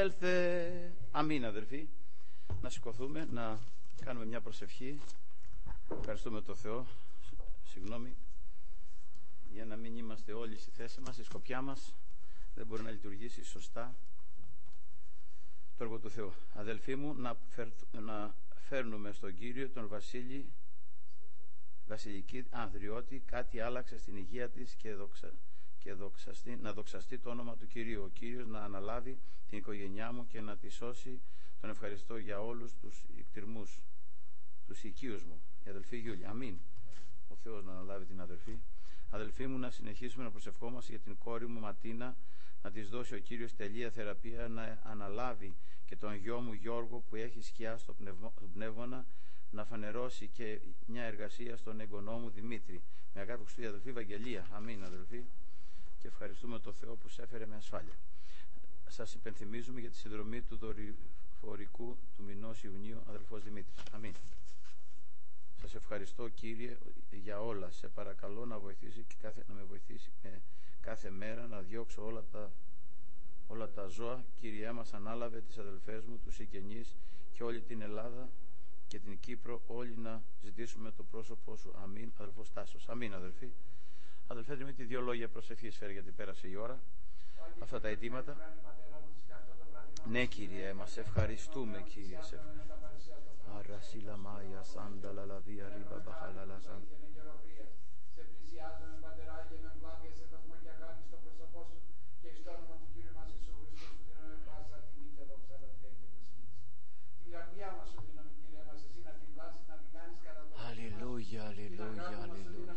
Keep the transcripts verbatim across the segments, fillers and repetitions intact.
έλθε. Αμήν, αδερφοί. Να σηκωθούμε, να κάνουμε μια προσευχή. Ευχαριστούμε τον Θεό. Συγγνώμη για να μην είμαστε όλοι στη θέση μας. Η σκοπιά μας δεν μπορεί να λειτουργήσει σωστά το έργο του Θεού. Αδελφοί μου, να, φερ, να φέρνουμε στον Κύριο τον Βασίλη Βασιλική Ανδριώτη. Κάτι άλλαξε στην υγεία της και, δοξα, και δοξαστεί, να δοξαστεί το όνομα του Κυρίου. Ο Κύριος να αναλάβει την οικογένειά μου και να τη σώσει. Τον ευχαριστώ για όλους τους εκτιρμούς, τους οικείους μου. Η αδελφή Γιούλια. Αμήν. Ο Θεός να αναλάβει την αδελφή. Αδελφοί μου, να συνεχίσουμε να προσευχόμαστε για την κόρη μου Ματίνα, να της δώσει ο Κύριος τελεία θεραπεία, να αναλάβει και τον γιο μου Γιώργο που έχει σκιά στο πνεύμονα, να φανερώσει και μια εργασία στον εγγονό μου Δημήτρη. Με αγάπη Χριστού, αδελφή Βαγγελία. Αμήν, αδελφοί. Και ευχαριστούμε τον Θεό που σε έφερε με ασφάλεια. Σας υπενθυμίζουμε για τη συνδρομή του δορυφορικού του μηνός Ιουνίου, αδελφός Δημήτρης. Αμήν. Σας ευχαριστώ, Κύριε, για όλα. Σε παρακαλώ να, βοηθήσει και κάθε, να με βοηθήσει με κάθε μέρα να διώξω όλα τα, όλα τα ζώα. Κύριε μας, ανάλαβε τις αδελφές μου, τους συγγενείς και όλη την Ελλάδα και την Κύπρο, όλοι να ζητήσουμε το πρόσωπό σου. Αμήν, αδελφός Τάσος. Αμήν, αδελφοί. Αδελφέ Δημήτρη, δύο λόγια προσευχής φέρει, γιατί πέρασε η ώρα. Αυτά τα αιτήματα. Ναι, Κύριε, μας ευχαριστούμε, Κύριε. Σε Αρασίλα Μάια, Σάνταλα, Λαβία, Ρίμπα, Μπαχαλάλα, Σάνταλα. Σε πλησιάζουμε, Πατεράγια, με ευλάβεια, σε θασμό και αγάπη στο πρόσωπό σου και εις το όνομα του Κύριου μας Ιησού Χριστού, σου δίνουμε πάσα τιμή και δόξα, λατρεία και προσχήτηση. Την καρδιά μας σου δίνουμε, Κύριε μας, εσύ να την βάσεις, να την κάνεις κατά το Χριστό. Αλληλούια, αλληλούια, αλληλούια,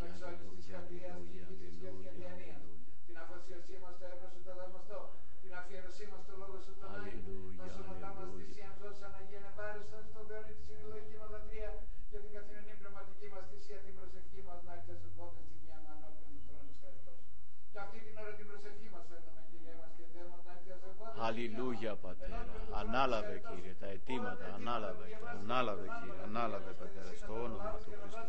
αλληλούια. Την αφοσίωσή μας στο έργο σου το δαμαστό, την αφιέρωσή μας στο λόγο σου τον Άγιο, τα σώματά μας θυσίαν δώσαν Αγία Νεβάρισαν στο Θεό τη συνολογική μας λατρεία για την καθημερινή πνευματική μας θυσία, την προσευχή μας να έρθει σε πότε στη μία μα ανώπιον του θρόνου της χαριτός. Και αυτή την ώρα την προσευχή μας φέρνουμε, Κύριε μας, και θέλουμε να έρθει σε πότε. Αλληλούια, Πατέρα. Ανάλαβε, Κύριε, τα αιτήματα. Ανάλαβε, ανάλαβε, Κύριε. Ανάλαβε, Πατέρα, στο όνομα του Χριστού.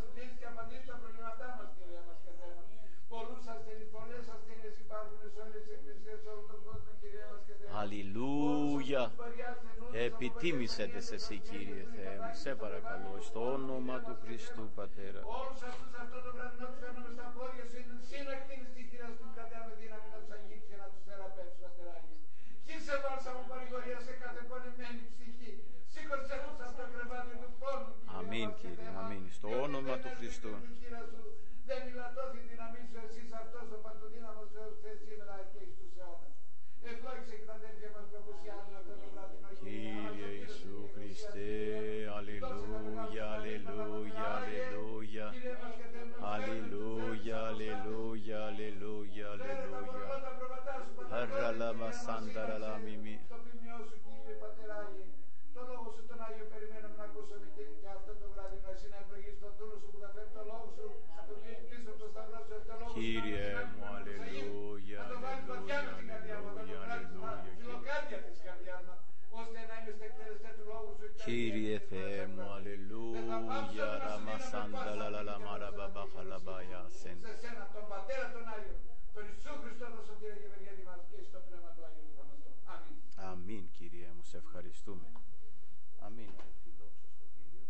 Αλληλούια. Επιτίμησε τες εσύ, Κύριε Θεέ μου. Σε παρακαλώ, στο όνομα του Χριστού, Πατέρα. Όλους αυτούς αυτό το βραδινό τους φέρνουμε στα πόδια σου, συνεκτείνεις την κυρία στην καρδιά με δύναμη να τους αγγίξει και να τους θεραπεύσει, Πατεράγια. Χύσε βάλσαμο παρηγορία σε κάθε πονεμένη ψυχή. Σήκωσε τους από το κρεβάτι του πόνου. Αμήν, Κύριε, αμήν. Στο όνομα του Χριστού. Δεν ηλατώθη η δύναμή σου, εσείς αυτός ο παντοδύναμος Θεός, χθες, σήμερα και εις τους αιώνας. Ευλόγησε και τα αδέρφια μας που απουσιάζουν αυτό το βραδινό. Κύριε Ιησού Χριστέ, αλληλούια, αλληλούια, αλληλούια. Αλληλούια, αλληλούια, αλληλούια, αλληλούια. Αρραλάμα σάνταραλα μιμί. Το ποιμιό σου, Κύριε Πατεράγιε, το λόγο σου τον Άγιο περιμένουμε να ακούσουμε και, και αυτό το βράδυνο. Εσύ να ευλογείς τον δούλο σου που θα φέρει το λόγο σου, να το πει πίσω από το σταυρό σου, το λόγο σου. Κύριε μου, αλληλούια, αλληλούια, αλληλούια, αλληλούια. Φιλοκάρδια της καρδιάς μας, ώστε να είμαστε εκτελεστές του λόγου σου. Κύριε Θεέ μου, αλληλούια, ραμασάνταλαλα μαραμπαμπα χαλαμπάια σεν. Σε σένα, τον Πατέρα τον Άγιο, τον Ιησού Χριστό, τον Σωτήρα και Ευεργέτη μας και στο Πνεύμα του Άγιου του Θαυμαστό. Αμήν. Αμήν, Κύριε μου, σε ευχαριστούμε. Αμήν. Δόξα στον Κύριο.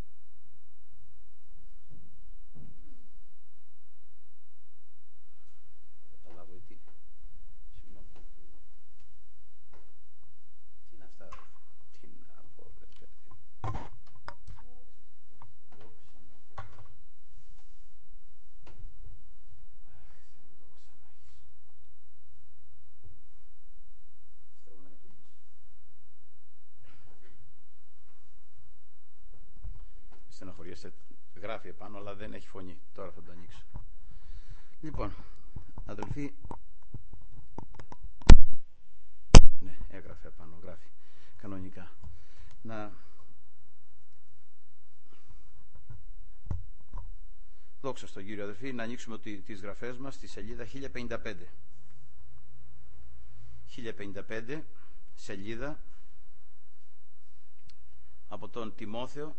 Καταλάβω τι. Συγγνώμη. Τι είναι αυτά, ρε. Τι να πω, ρε παιδί. Δόξα να πω. Αχ, Θεέ μου, δόξα να έχεις. Πιστεύω να λειτουργήσει. Στεναχωριέστε, γράφει επάνω, αλλά δεν έχει φωνή. Τώρα θα το ανοίξω. Λοιπόν, αδελφοί, ναι, έγραφε επάνω, γράφει κανονικά. Να δόξα στον Κύριο, αδελφοί, να ανοίξουμε τις γραφές μας στη σελίδα χίλια πενήντα πέντε. χίλια πενήντα πέντε, σελίδα από τον Τιμόθεο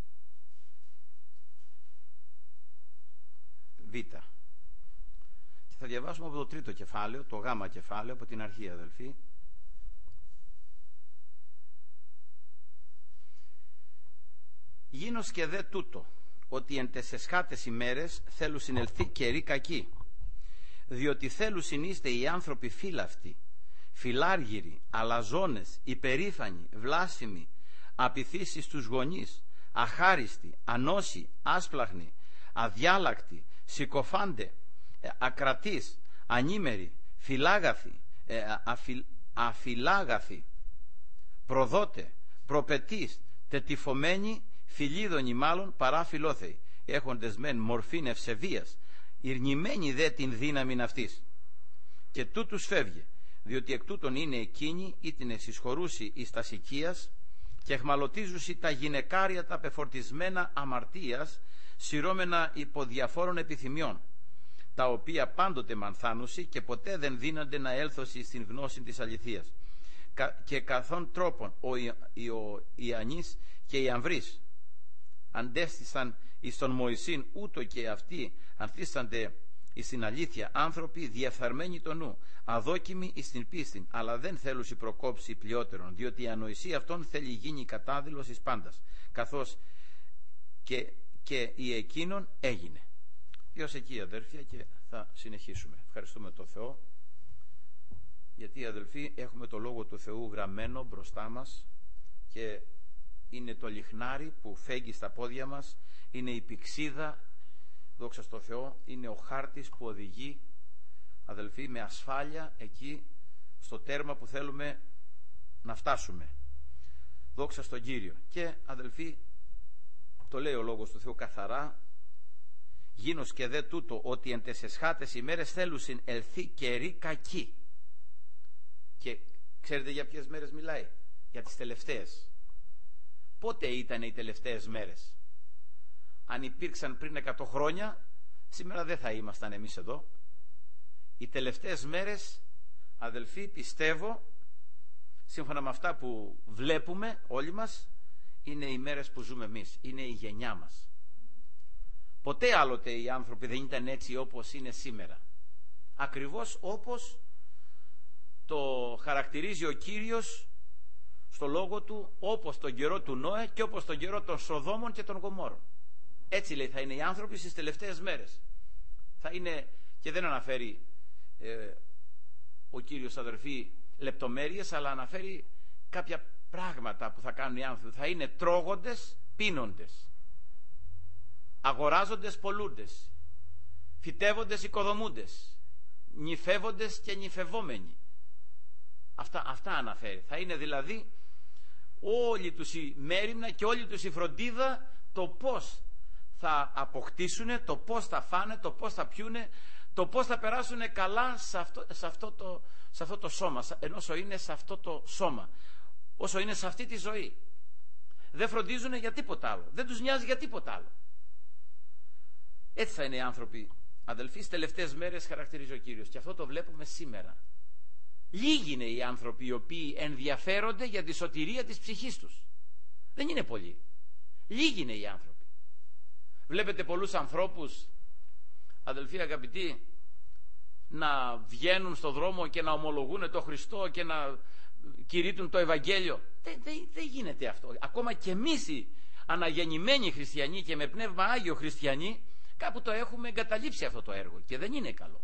Β. Και θα διαβάσουμε από το τρίτο κεφάλαιο, το γάμα κεφάλαιο, από την αρχή, αδελφοί. Γίνος και δε τούτο, ότι εν τεσσεσχάτες ημέρες θέλουν συνελθεί καιροί κακοί, διότι θέλουν συνείστε οι άνθρωποι φύλαυτοι, φιλάργυροι, αλαζόνες, υπερήφανοι, βλάσφημοι, απειθήσεις στους γονείς, αχάριστοι, ανώσοι, άσπλαχνοι, αδιάλακτοι, συκοφάντε, ακρατείς, ανήμεροι, φιλάγαθοι, αφιλ, αφιλάγαθοι, προδότε, προπετείς, τετυφωμένοι, φιλίδωνοι μάλλον παρά φιλόθεοι, έχοντες μεν μορφήν ευσεβίας, ηρνημένοι δε την δύναμην αυτής. Και τούτους φεύγε, διότι εκ τούτων είναι εκείνοι ή την εσυσχωρούσι εις τας οικίας και εχμαλωτίζουσι τα γυναικάρια τα πεφορτισμένα αμαρτίας, σειρώμενα υπό διαφόρων επιθυμιών, τα οποία πάντοτε μανθάνουσι και ποτέ δεν δίνονται να έλθωσι στην γνώση της αληθείας. Και καθόν τρόπον ο, ο Ιαννής και οι Αμβρείς αντέστησαν εις τον Μωυσήν, ούτω και αυτοί ανθίστανται εις την αλήθεια, άνθρωποι διεφθαρμένοι το νου, αδόκιμοι εις την πίστη, αλλά δεν θέλουσι προκόψει πλειότερον, διότι η ανοησία αυτών θέλει γίνει κατάδειλος εις πάντας, καθώς και, και η εκείνον έγινε. Έως εκεί, αδέρφια, και θα συνεχίσουμε. Ευχαριστούμε τον Θεό, γιατί, αδελφοί, έχουμε το Λόγο του Θεού γραμμένο μπροστά μας και είναι το λιχνάρι που φέγγει στα πόδια μας, είναι η πυξίδα, δόξα στο Θεό, είναι ο χάρτης που οδηγεί, αδελφοί, με ασφάλεια εκεί στο τέρμα που θέλουμε να φτάσουμε. Δόξα στον Κύριο. Και, αδελφοί, το λέει ο Λόγος του Θεού καθαρά, γίνος και δε τούτο, ότι εν τεσσεσχάτες ημέρες θέλουσιν ελθεί καιροί κακοί. Και ξέρετε για ποιες μέρες μιλάει? Για τις τελευταίες. Πότε ήταν οι τελευταίες μέρες? Αν υπήρξαν πριν εκατό χρόνια, σήμερα δεν θα ήμασταν εμείς εδώ. Οι τελευταίες μέρες, αδελφοί, πιστεύω, σύμφωνα με αυτά που βλέπουμε όλοι μας, είναι οι μέρες που ζούμε εμείς, είναι η γενιά μας. Ποτέ άλλοτε οι άνθρωποι δεν ήταν έτσι όπως είναι σήμερα. Ακριβώς όπως το χαρακτηρίζει ο Κύριος στο Λόγο Του, όπως τον καιρό του Νόε και όπως τον καιρό των Σοδόμων και των Γομόρων. Έτσι λέει θα είναι οι άνθρωποι στις τελευταίες μέρες. Θα είναι, και δεν αναφέρει ε, ο Κύριος, αδερφοί, λεπτομέρειες, αλλά αναφέρει κάποια πράγματα που θα κάνουν οι άνθρωποι. Θα είναι τρώγοντες, πίνοντες, αγοράζοντες, πολλούντες, φυτεύοντες, οικοδομούντες, νυφεύοντες και νυφευόμενοι. Αυτά, αυτά αναφέρει. Θα είναι δηλαδή όλοι τους η μέριμνα και όλοι τους η φροντίδα το πώς θα αποκτήσουν, το πώς θα φάνε, το πώς θα πιούνε, το πώς θα περάσουν καλά σε αυτό, σε αυτό, το, σε αυτό το σώμα, ενώ όσο είναι σε αυτό το σώμα, όσο είναι σε αυτή τη ζωή. Δεν φροντίζουν για τίποτα άλλο, δεν τους νοιάζει για τίποτα άλλο. Έτσι θα είναι οι άνθρωποι, αδελφοί, στις τελευταίες μέρες χαρακτηρίζει ο Κύριος, και αυτό το βλέπουμε σήμερα. Λίγοι είναι οι άνθρωποι οι οποίοι ενδιαφέρονται για τη σωτηρία της ψυχής τους. Δεν είναι πολλοί. Λίγοι είναι οι άνθρωποι. Βλέπετε πολλούς ανθρώπους, αδελφοί αγαπητοί, να βγαίνουν στον δρόμο και να ομολογούν το Χριστό και να κηρύττουν το Ευαγγέλιο. Δεν, δεν, δεν γίνεται αυτό. Ακόμα και εμείς οι αναγεννημένοι χριστιανοί και με πνεύμα Άγιο χριστιανοί, κάπου το έχουμε εγκαταλείψει αυτό το έργο και δεν είναι καλό.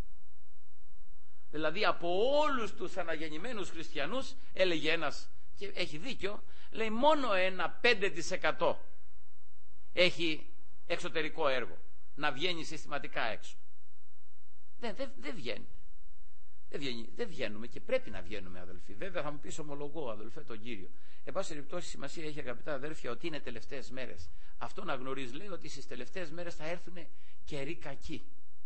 Δηλαδή από όλους τους αναγεννημένους χριστιανούς, έλεγε ένας, και έχει δίκιο, λέει μόνο ένα πέντε τοις εκατό έχει εξωτερικό έργο, να βγαίνει συστηματικά έξω. Δεν, δεν, δεν βγαίνει. Δεν, βγαίνει. Δεν βγαίνουμε και πρέπει να βγαίνουμε, αδελφοί. Βέβαια θα μου πεις ομολογώ, αδελφέ, τον Κύριο. Εν πάση περιπτώσει, σημασία έχει, αγαπητά αδέρφια, ότι είναι τελευταίες μέρες. Αυτό να γνωρίζει, λέει, ότι στις τελευταίες μέρες θα έρθουν καιροί κακοί.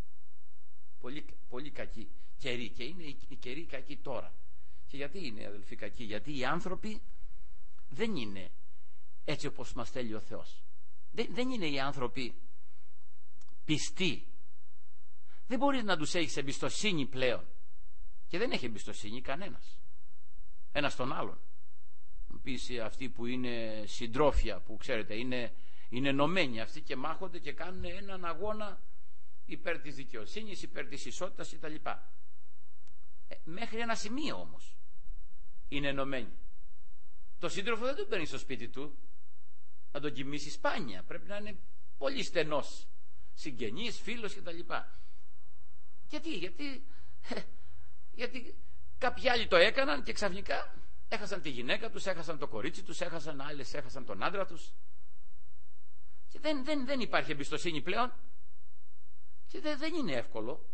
Πολύ, πολύ κακοί καιροί. Και είναι οι καιροί κακοί τώρα. Και γιατί είναι, αδελφοί, κακοί? Γιατί οι άνθρωποι δεν είναι έτσι όπως μας θέλει ο Θεός. Δεν, δεν είναι οι άνθρωποι πιστοί. Δεν μπορείς να τους έχεις εμπιστοσύνη πλέον. Και δεν έχει εμπιστοσύνη κανένας. Ένας τον άλλον. Μου πεις αυτοί που είναι συντρόφια, που ξέρετε είναι, είναι ενωμένοι αυτοί και μάχονται και κάνουν έναν αγώνα υπέρ της δικαιοσύνης, υπέρ της ισότητας κτλ. Ε, μέχρι ένα σημείο όμως είναι ενωμένοι. Το σύντροφο δεν τον παίρνει στο σπίτι του να τον κοιμήσει σπάνια. Πρέπει να είναι πολύ στενός, συγγενής, φίλος κτλ. Γιατί, γιατί, γιατί κάποιοι άλλοι το έκαναν και ξαφνικά έχασαν τη γυναίκα τους, έχασαν το κορίτσι τους, έχασαν άλλες, έχασαν τον άντρα τους. Και δεν, δεν, δεν υπάρχει εμπιστοσύνη πλέον. Και δεν, δεν είναι εύκολο.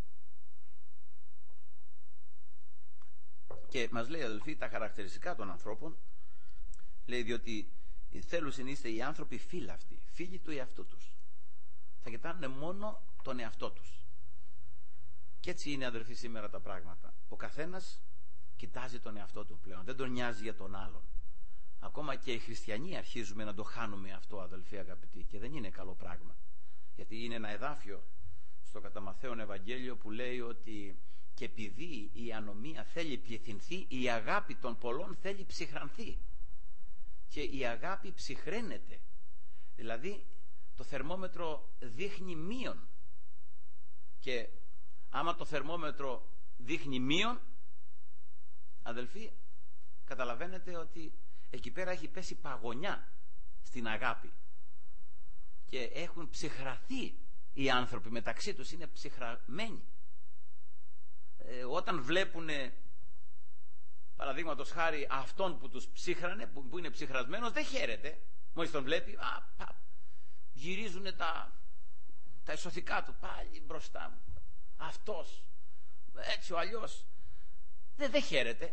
Και μας λέει, αδελφοί, τα χαρακτηριστικά των ανθρώπων. Λέει, διότι θέλουν είστε οι άνθρωποι φύλαυτοι, φίλοι του εαυτού τους. Θα κοιτάνε μόνο τον εαυτό τους. Και έτσι είναι, αδελφοί, σήμερα τα πράγματα. Ο καθένας κοιτάζει τον εαυτό του πλέον, δεν τον νοιάζει για τον άλλον. Ακόμα και οι χριστιανοί αρχίζουμε να το χάνουμε αυτό, αδελφοί αγαπητοί, και δεν είναι καλό πράγμα. Γιατί είναι ένα εδάφιο στο κατά Μαθαίον Ευαγγέλιο που λέει ότι και επειδή η ανομία θέλει πληθυνθεί, η αγάπη των πολλών θέλει ψυχρανθεί. Και η αγάπη ψυχραίνεται. Δηλαδή το θερμόμετρο δείχνει μείον. Και άμα το θερμόμετρο δείχνει μείον, αδελφοί, καταλαβαίνετε ότι εκεί πέρα έχει πέσει παγωνιά στην αγάπη. Και έχουν ψυχραθεί οι άνθρωποι μεταξύ τους, είναι ψυχραμένοι. Ε, όταν βλέπουν, παραδείγματος χάρη, αυτόν που τους ψύχρανε, που, που είναι ψυχρασμένος, δεν χαίρεται. Μόλις τον βλέπει, α, πα, γυρίζουν τα, τα εσωθικά του πάλι μπροστά μου. Αυτός, έτσι ο αλλιώς. Δεν, δεν χαίρεται.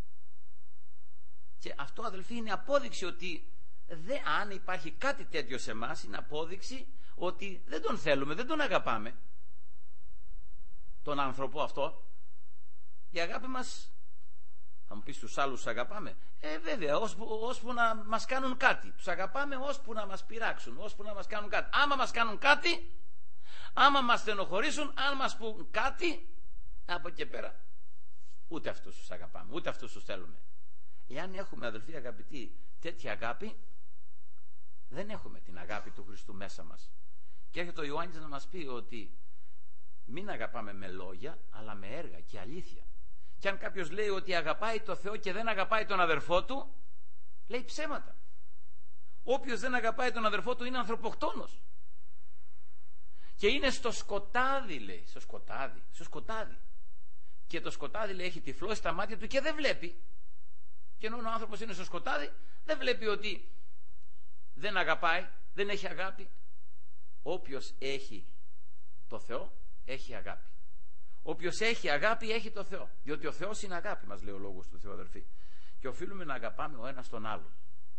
Και αυτό, αδελφοί, είναι απόδειξη ότι δε, αν υπάρχει κάτι τέτοιο σε εμάς, είναι απόδειξη ότι δεν τον θέλουμε, δεν τον αγαπάμε τον άνθρωπο αυτό. Η αγάπη μας, θα μου πεις, τους άλλους τους αγαπάμε, ε βέβαια, ώσπου, ώσπου να μας κάνουν κάτι. Τους αγαπάμε ώσπου να μας πειράξουν, ώσπου να μας κάνουν κάτι. Άμα μας κάνουν κάτι, άμα μας στενοχωρήσουν, αν μας πούν κάτι, από εκεί πέρα ούτε αυτούς τους αγαπάμε, ούτε αυτούς τους θέλουμε. Εάν έχουμε, αδελφοί αγαπητοί, τέτοια αγάπη, δεν έχουμε την αγάπη του Χριστού μέσα μας. Και έρχεται ο Ιωάννης να μας πει ότι μην αγαπάμε με λόγια, αλλά με έργα και αλήθεια. Και αν κάποιος λέει ότι αγαπάει το Θεό και δεν αγαπάει τον αδερφό του, λέει ψέματα. Όποιος δεν αγαπάει τον αδερφό του είναι ανθρωποκτόνος. Και είναι στο σκοτάδι, λέει, στο σκοτάδι, στο σκοτάδι. Και το σκοτάδι, λέει, έχει τυφλώσει τα μάτια του και δεν βλέπει. Και ενώ ο άνθρωπος είναι στο σκοτάδι, δεν βλέπει ότι δεν αγαπάει, δεν έχει αγάπη. Όποιος έχει το Θεό, έχει αγάπη. Όποιος έχει αγάπη, έχει το Θεό. Διότι ο Θεός είναι αγάπη, μας λέει ο λόγος του Θεού, αδερφοί. Και οφείλουμε να αγαπάμε ο ένας τον άλλον.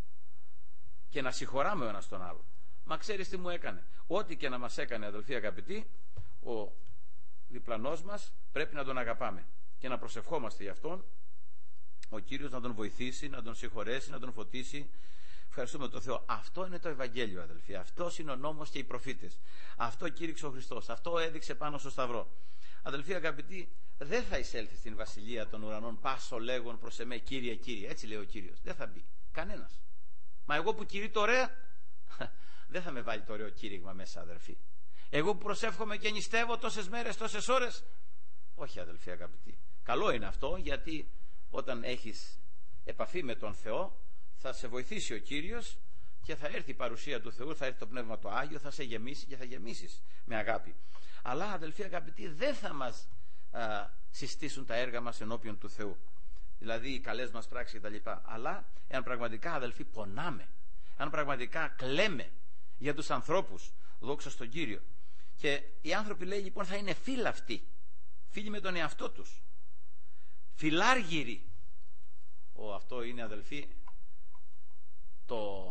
Και να συγχωράμε ο ένας τον άλλον. Μα ξέρεις τι μου έκανε? Ό,τι και να μας έκανε, αδελφοί αγαπητοί, ο διπλανός μας πρέπει να τον αγαπάμε. Και να προσευχόμαστε γι' αυτόν. Ο Κύριος να τον βοηθήσει, να τον συγχωρέσει, να τον φωτίσει. Ευχαριστούμε τον Θεό. Αυτό είναι το Ευαγγέλιο, αδελφοί. Αυτός είναι ο νόμος και οι προφήτες. Αυτό κήρυξε ο Χριστός. Αυτό έδειξε πάνω στο Σταυρό. Αδελφοί αγαπητοί, δεν θα εισέλθει στην βασιλεία των ουρανών πάσο λέγον προς εμέ Κύριε, Κύριε. Έτσι λέει ο Κύριος. Δεν θα μπει κανένας. Μα εγώ που κηρύττω ωραία, δεν θα με βάλει το ωραίο κήρυγμα μέσα, αδελφοί. Εγώ που προσεύχομαι και νηστεύω τόσες μέρες, τόσες ώρες. Όχι, αδελφοί αγαπητοί. Καλό είναι αυτό, γιατί όταν έχεις επαφή με τον Θεό, θα σε βοηθήσει ο Κύριος και θα έρθει η παρουσία του Θεού, θα έρθει το Πνεύμα το Άγιο, θα σε γεμίσει και θα γεμίσεις με αγάπη. Αλλά, αδελφοί αγαπητοί, δεν θα μας α, συστήσουν τα έργα μας ενώπιον του Θεού. Δηλαδή οι καλές μας πράξεις κτλ. Αλλά εάν πραγματικά, αδελφοί, πονάμε, αν πραγματικά κλαίμε για τους ανθρώπους, δόξα στον Κύριο. Και οι άνθρωποι, λέει, λοιπόν, θα είναι φύλαυτοι, φίλοι με τον εαυτό τους, φιλάργυροι. Ο, αυτό είναι, αδελφοί, το,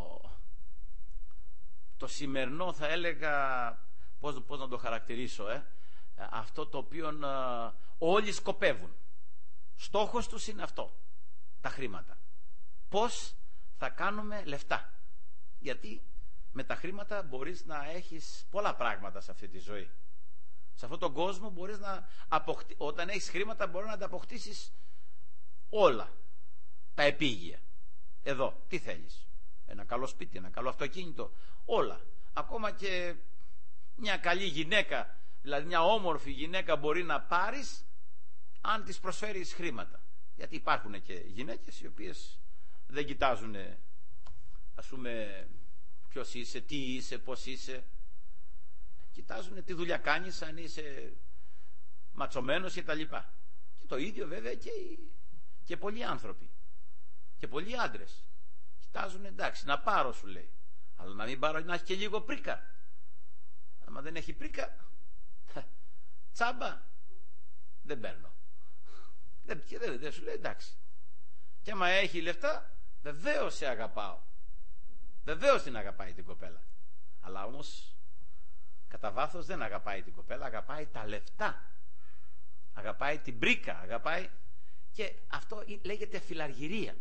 το σημερινό, θα έλεγα, πώς, πώς να το χαρακτηρίσω, ε? αυτό το οποίο ε, όλοι σκοπεύουν. Στόχος τους είναι αυτό, τα χρήματα. Πώς θα κάνουμε λεφτά. Γιατί με τα χρήματα μπορείς να έχεις πολλά πράγματα σε αυτή τη ζωή. Σε αυτόν τον κόσμο μπορείς να αποκτήσεις, όταν έχεις χρήματα μπορείς να τα αποκτήσεις όλα τα επίγεια. Εδώ, τι θέλεις? Ένα καλό σπίτι, ένα καλό αυτοκίνητο, όλα. Ακόμα και μια καλή γυναίκα Δηλαδή μια όμορφη γυναίκα μπορεί να πάρεις αν της προσφέρεις χρήματα. Γιατί υπάρχουν και γυναίκες οι οποίες δεν κοιτάζουν, ας πούμε, ποιος είσαι, τι είσαι, πώς είσαι. Κοιτάζουν τι δουλειά κάνεις, αν είσαι ματσωμένος και τα λοιπά. Και το ίδιο βέβαια και, και πολλοί άνθρωποι και πολλοί άντρες κοιτάζουν, εντάξει, να πάρω σου λέει, αλλά να μην πάρω, να έχει και λίγο πρίκα. άμα δεν έχει πρίκα, τσάμπα δεν παίρνω. Δεν, και δεν, δεν σου λέει εντάξει. Και άμα έχει λεφτά, βεβαίως σε αγαπάω. Βεβαίως την αγαπάει την κοπέλα. Αλλά όμως κατά βάθος δεν αγαπάει την κοπέλα, αγαπάει τα λεφτά. Αγαπάει την πρίκα, αγαπάει. Και αυτό λέγεται φιλαργυρία.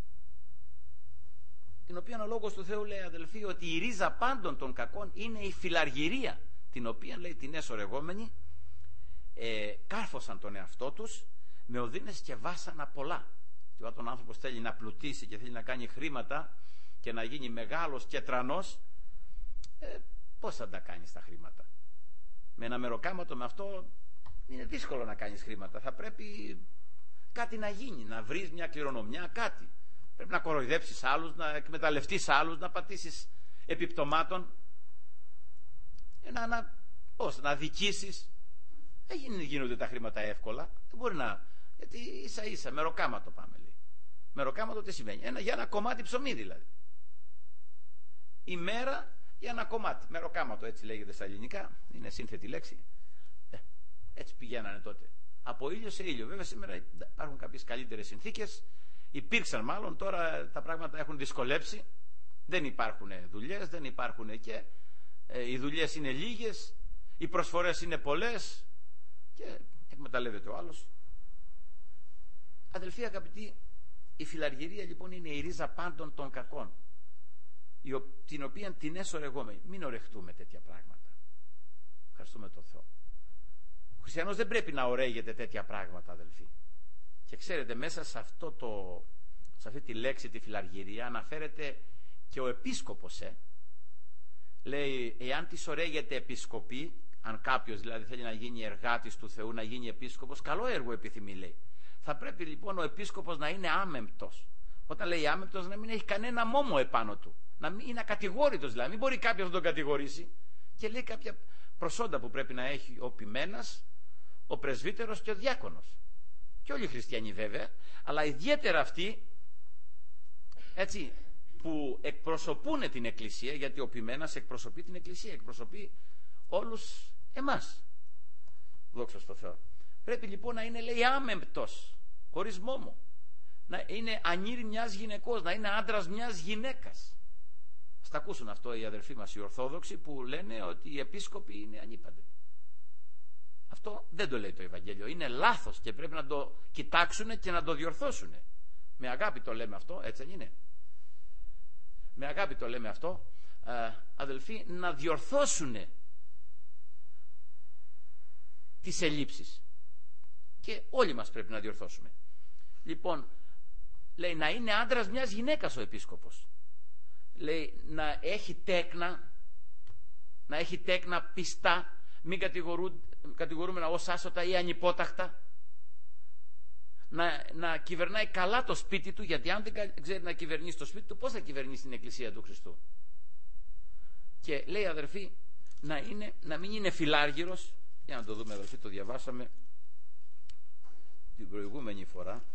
Την οποία ο λόγος του Θεού λέει, αδελφοί, ότι η ρίζα πάντων των κακών είναι η φιλαργυρία, την οποία, λέει, την έσωρεγόμενοι ε, κάρφωσαν τον εαυτό τους με οδύνες και βάσανα πολλά. Και όταν ο άνθρωπος θέλει να πλουτίσει και θέλει να κάνει χρήματα και να γίνει μεγάλος και τρανός, ε, πώς θα τα κάνεις τα χρήματα? Με ένα μεροκάματο με αυτό είναι δύσκολο να κάνεις χρήματα. Θα πρέπει κάτι να γίνει, να βρεις μια κληρονομιά, κάτι. Πρέπει να κοροϊδέψεις άλλους, να εκμεταλλευτείς άλλους, να πατήσεις επιπτωμάτων, να, να, πώς, να δικήσεις. Δεν γίνονται τα χρήματα εύκολα. Δεν μπορεί να. Γιατί ίσα ίσα, μεροκάματο πάμε, λέει. Μεροκάματο τι σημαίνει? Ένα, για ένα κομμάτι ψωμί δηλαδή. Η μέρα για ένα κομμάτι. Μεροκάματο, έτσι λέγεται στα ελληνικά. Είναι σύνθετη λέξη. Ε, έτσι πηγαίνανε τότε. Από ήλιο σε ήλιο. Βέβαια σήμερα υπάρχουν κάποιες καλύτερες συνθήκες. Υπήρξαν μάλλον, τώρα τα πράγματα έχουν δυσκολέψει. Δεν υπάρχουν δουλειές, δεν υπάρχουν και ε, οι δουλειές είναι λίγες, οι προσφορές είναι πολλές και εκμεταλλεύεται ο άλλος. Αδελφοί αγαπητοί, η φιλαργυρία λοιπόν είναι η ρίζα πάντων των κακών, την οποία την έσωρεγόμενη. Μην ορεχτούμε τέτοια πράγματα. Ευχαριστούμε τον Θεό. Ο χριστιανός δεν πρέπει να ωραίγεται τέτοια πράγματα, αδελφοί. Και ξέρετε, μέσα σε, αυτό το, σε αυτή τη λέξη τη φιλαργυρία αναφέρεται και ο επίσκοπος. Ε. Λέει, εάν της ωραίγεται επισκοπή, αν κάποιος δηλαδή θέλει να γίνει εργάτης του Θεού, να γίνει επίσκοπος, καλό έργο επιθυμεί, λέει. Θα πρέπει λοιπόν ο επίσκοπος να είναι άμεμπτος. Όταν λέει άμεμπτος, να μην έχει κανένα μόμο επάνω του. Να μην είναι ακατηγόρητος δηλαδή. Μην μπορεί κάποιος να τον κατηγορήσει. Και λέει κάποια προσόντα που πρέπει να έχει ο ποιμένας, ο πρεσβύτερος και ο διάκονος. Και όλοι οι χριστιανοί βέβαια, αλλά ιδιαίτερα αυτοί, έτσι, που εκπροσωπούν την Εκκλησία, γιατί ο ποιμένας εκπροσωπεί την Εκκλησία, εκπροσωπεί όλους εμάς. Δόξα στο Θεό. Πρέπει λοιπόν να είναι, λέει, άμεμπτος, χωρίς μόμο. Να είναι ανήρ μιας γυναικός, να είναι άντρας μιας γυναίκας. Ας τα ακούσουν αυτό οι αδερφοί μας οι Ορθόδοξοι που λένε ότι οι επίσκοποι είναι ανήπαντροι. Αυτό δεν το λέει το Ευαγγέλιο. Είναι λάθος και πρέπει να το κοιτάξουν και να το διορθώσουν. Με αγάπη το λέμε αυτό, έτσι δεν είναι? Με αγάπη το λέμε αυτό, ε, αδελφοί, να διορθώσουν τις ελλείψεις. Και όλοι μας πρέπει να διορθώσουμε. Λοιπόν, λέει να είναι άντρας μιας γυναίκας ο επίσκοπος. Λέει να έχει τέκνα, να έχει τέκνα πιστά, μην κατηγορούμενα ως άσωτα ή ανυπόταχτα. Να, να κυβερνάει καλά το σπίτι του, γιατί αν δεν ξέρει να κυβερνήσει το σπίτι του, πώς θα κυβερνήσει την Εκκλησία του Χριστού? Και λέει, αδερφοί, να, είναι, να μην είναι φιλάργυρος. Για να το δούμε, αδερφοί, το διαβάσαμε την προηγούμενη φορά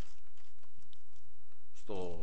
στο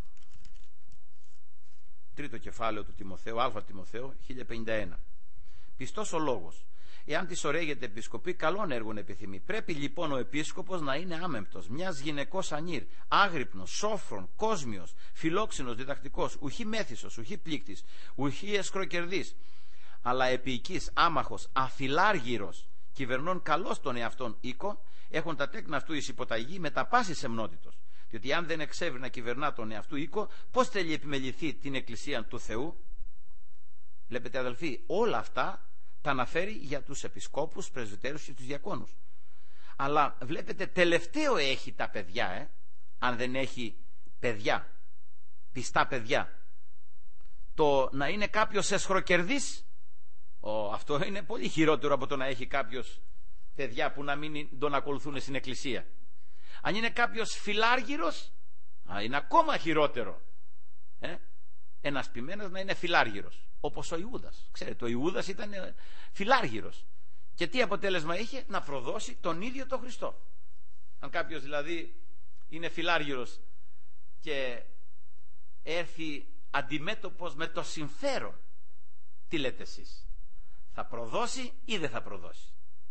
τρίτο κεφάλαιο του Τιμοθέου, Α Τιμοθέου χίλια πενήντα ένα. Πιστός ο λόγος. Εάν της ωραίγεται επισκοπή, καλών έργων επιθυμεί. Πρέπει λοιπόν ο επίσκοπος να είναι άμεμπτος, μιας γυναικός ανήρ, άγρυπνος, σόφρον, κόσμιος, φιλόξενος, διδακτικός, ουχή μέθησος, ουχή πλήκτης, ουχή εσκροκερδής, αλλά επίοικης, άμαχος, αφιλάργυρος, κυβερνών καλώς τον εαυτόν οίκο, έχουν τα τέκνα αυτού εις υποταγή με τα πάσης σεμνότητος. Διότι αν δεν εξεύρει να κυβερνά τον εαυτού οίκο, πώς θέλει επιμεληθεί την Εκκλησία του Θεού? Βλέπετε, αδελφοί, όλα αυτά τα αναφέρει για τους επισκόπους, πρεσβυτέρους και τους διακόνους. Αλλά βλέπετε, τελευταίο έχει τα παιδιά, ε, αν δεν έχει παιδιά, πιστά παιδιά. Το να είναι κάποιος εσχροκερδής, Ο, αυτό είναι πολύ χειρότερο από το να έχει κάποιος παιδιά που να μην τον ακολουθούν στην εκκλησία. Αν είναι κάποιος φιλάργυρος, α, είναι ακόμα χειρότερο. Ε? Ένας ποιμένος να είναι φιλάργυρος, όπως ο Ιούδας. Ξέρετε, ο Ιούδας ήταν φιλάργυρος. Και τι αποτέλεσμα είχε? Να προδώσει τον ίδιο τον Χριστό. Αν κάποιος δηλαδή είναι φιλάργυρος και έρθει αντιμέτωπος με το συμφέρον, τι λέτε εσείς? Θα προδώσει ή δεν θα προδώσει?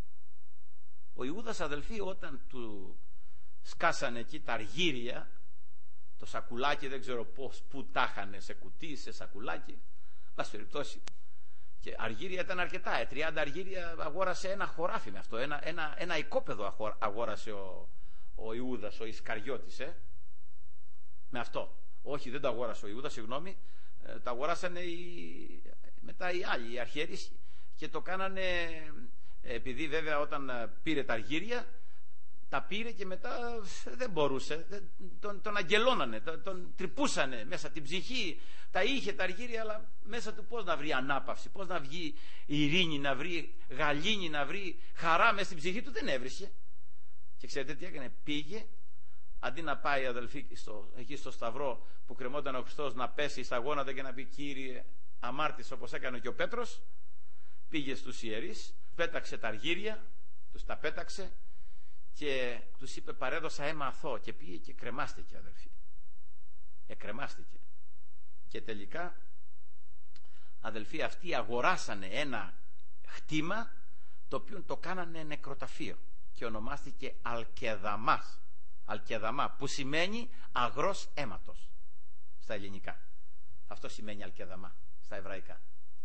Ο Ιούδας, αδελφοί, όταν του σκάσανε εκεί τα αργύρια, το σακουλάκι, δεν ξέρω πώς, πού τάχανε, σε κουτί, σε σακουλάκι, πας περιπτώσει, και αργύρια ήταν αρκετά, ε, τριάντα αργύρια αγόρασε ένα χωράφι με αυτό, ένα, ένα, ένα οικόπεδο αγόρασε ο, ο Ιούδας, ο Ισκαριώτης, ε, με αυτό. Όχι, δεν το αγόρασε ο Ιούδας, συγγνώμη, ε, το αγοράσανε οι, μετά οι άλλοι, οι αρχιερείς, και το κάνανε, επειδή βέβαια όταν πήρε τα αργύρια, τα πήρε και μετά δεν μπορούσε, τον, τον αγγελώνανε, τον, τον τρυπούσανε μέσα την ψυχή, τα είχε τα αργύρια, αλλά μέσα του πώς να βρει ανάπαυση, πώς να βγει ειρήνη, να βρει γαλήνη, να βρει χαρά μέσα στην ψυχή του, δεν έβρισκε. Και ξέρετε τι έκανε? Πήγε, αντί να πάει, αδελφοί, στο, εκεί στο σταυρό που κρεμόταν ο Χριστός, να πέσει στα γόνατα και να πει Κύριε αμάρτης, όπως έκανε και ο Πέτρος, πήγε στους ιερείς, πέταξε τα αργύρια, τους τα πέταξε και τους είπε παρέδωσα αίμα αθώο, και πήγε και κρεμάστηκε, αδελφοί. Εκρεμάστηκε. Και τελικά, αδελφοί, αυτοί αγοράσανε ένα χτήμα το οποίο το κάνανε νεκροταφείο και ονομάστηκε Αλκεδαμάς. Αλκεδαμά, που σημαίνει αγρός αίματος στα ελληνικά. Αυτό σημαίνει Αλκεδαμά στα εβραϊκά.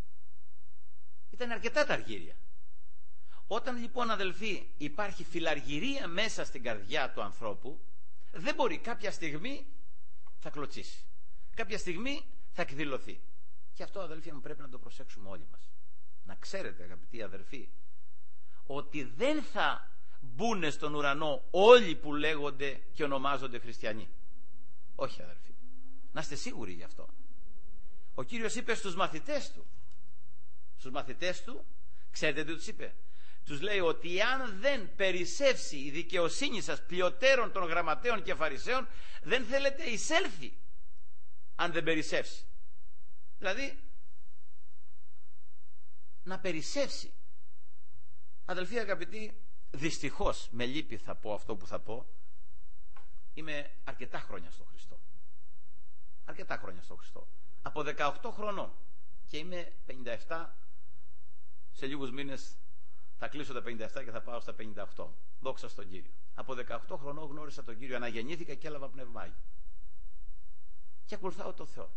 Ήταν αρκετά τα αργύρια. Όταν λοιπόν, αδελφοί, υπάρχει φιλαργυρία μέσα στην καρδιά του ανθρώπου, δεν μπορεί, κάποια στιγμή θα κλωτσίσει, κάποια στιγμή θα εκδηλωθεί. Και αυτό, αδελφοί μου, πρέπει να το προσέξουμε όλοι μας. Να ξέρετε, αγαπητοί αδελφοί, ότι δεν θα μπουν στον ουρανό όλοι που λέγονται και ονομάζονται χριστιανοί. Όχι, αδελφοί, να είστε σίγουροι γι' αυτό. Ο Κύριος είπε στους μαθητές του, στους μαθητές του, ξέρετε τι τους είπε? Τους λέει ότι αν δεν περισσεύσει η δικαιοσύνη σας πλειοτέρων των γραμματέων και φαρισαίων, δεν θέλετε εισέλθει αν δεν περισσεύσει. Δηλαδή να περισσεύσει. Αδελφοί αγαπητοί, δυστυχώς, με λύπη θα πω αυτό που θα πω, είμαι αρκετά χρόνια στο Χριστό. Αρκετά χρόνια στο Χριστό. Από δεκαοκτώ χρονών και είμαι πενήντα επτά, σε λίγους μήνες θα κλείσω τα πενήντα επτά και θα πάω στα πενήντα οκτώ. Δόξα στον Κύριο. Από δεκαοκτώ χρονών γνώρισα τον Κύριο, αναγεννήθηκα και έλαβα Πνεύμα Άγιο. Και ακολουθάω τον Θεό.